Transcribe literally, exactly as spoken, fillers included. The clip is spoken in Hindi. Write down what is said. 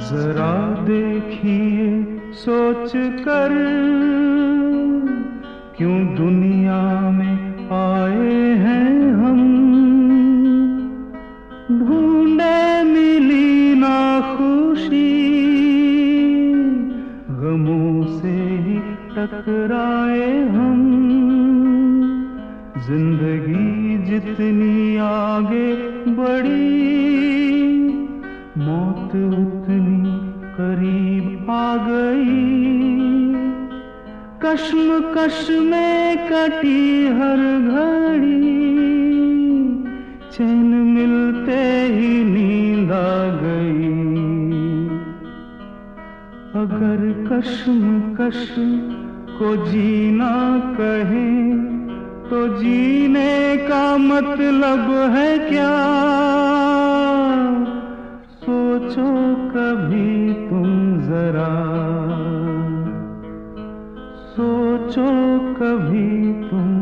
जरा देखिए सोच कर, क्यों दुनिया में आए हैं हम। ढूंढे मिली ना खुशी, गमों से ही टकराए हम। जिंदगी जितनी आगे बढ़ी, मौत उतनी करीब आ गई। कश्मकश में कटी हर घड़ी, चैन मिलते ही नींद आ गई। अगर कश्मकश को जीना कहे, तो जीने का मतलब है क्या? सोचो कभी तुम जरा, सोचो कभी तुम